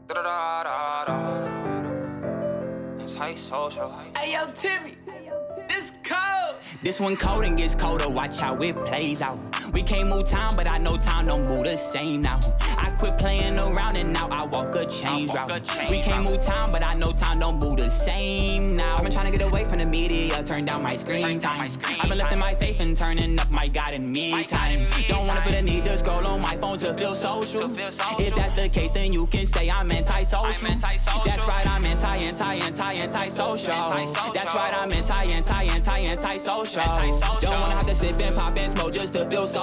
Anti-social. Hey yo, Timmy, this cold. This one cold and gets colder, watch how it plays out. We can't move time, but I know time don't move the same now. I quit playing around and now I walk a change route. We can't move time, but I know time don't move the same now. I've been trying to get away from the media, turn down my screen time. I've been lifting my faith and turning up my God in me time. Don't wanna feel the need to scroll on my phone to feel social. If that's the case, then you can say I'm anti-social. That's right, I'm anti-social. That's right, I'm anti-social. Don't wanna have to sip and pop and smoke just to feel social.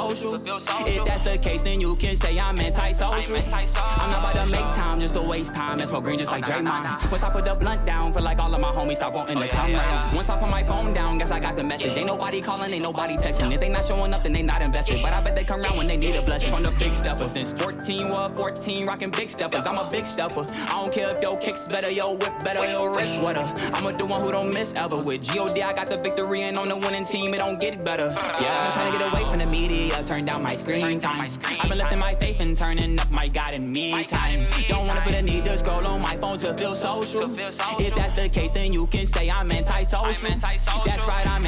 If that's the case, then you can say I'm anti-social. I'm not about to make time just to waste time and smoke green just like Draymond. Once I put the blunt down, feel like all of my homies stop wanting to come round. Once I put my phone down, guess I got the message. Ain't nobody calling, ain't nobody texting. If they not showing up, then they not invested. But I bet they come round when they need a blessing. From the big stepper, since 14, well 14, rocking big steppers. I'm a big stepper. I don't care if your kicks better, your whip better, your wrist wetter. I'ma do one who don't miss ever. With G.O.D. I got the victory, and on the winning team, it don't get better. Yeah, I've been trying to get away from the media, turn down my screen time. I've been lifting my faith and turning up my God in me time. Don't wanna feel the need to scroll on my phone to feel social. If that's the case, then you can say I'm anti-social. That's right, I'm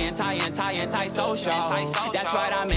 anti-social. That's right, I'm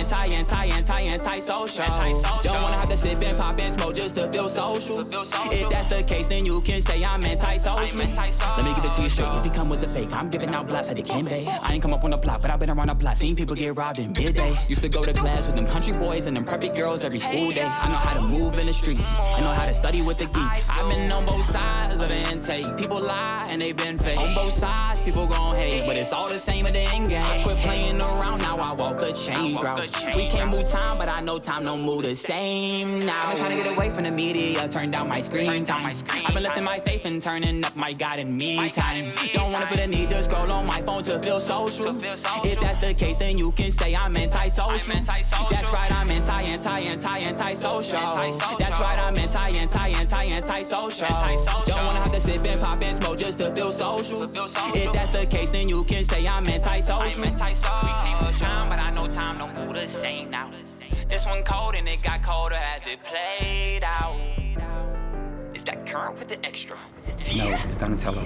anti-social. Don't wanna have to sip and pop and smoke just to feel social. If that's the case, then you can say I'm anti-social. Let me give it to you straight. If you come with the fake, I'm giving out blasts like it can be. I ain't come up on the block, but I've been around the block, seen people get robbed in midday. Used to go to class with them country boys and them preppy girls every school day. I know how to move in the streets, I know how to study with the geeks. I've been on both sides of the intake. People lie and they been fake. On both sides, people gon' hate, but it's all the same at the end game. I quit playing around, now I walk a change route. We can't move time, but I know time don't move the same now. I've been trying to get away from the media, turn down my screen time. I've been lifting my faith and turning up my God in me time. Don't wanna feel the need to scroll on my phone to feel social. If that's the case, then you can say I'm anti-social. That's right, I'm anti-social. That's right, I'm anti-social. Don't wanna have to sip and pop and smoke just to feel social. If that's the case, then you can say I'm anti-social. We can't move time, but I know time don't move the same now. This one cold and it got colder as it played out. Is that current with the extra? No, it's Donatello.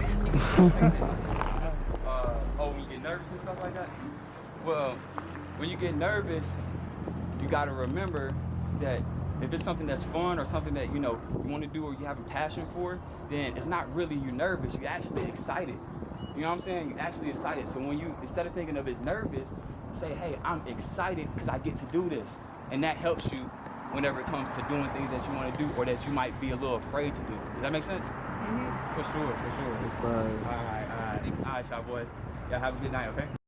When you get nervous and stuff like that? Well, when you get nervous, you gotta remember that if it's something that's fun or something that, you know, you wanna do or you have a passion for, then it's not really you nervous, you're actually excited. You know what I'm saying? You're actually excited. So when you, instead of thinking of it as nervous, say, hey, I'm excited because I get to do this. And that helps you whenever it comes to doing things that you want to do or that you might be a little afraid to do. Does that make sense? Mm-hmm. For sure. All right, y'all boys. Y'all have a good night, okay?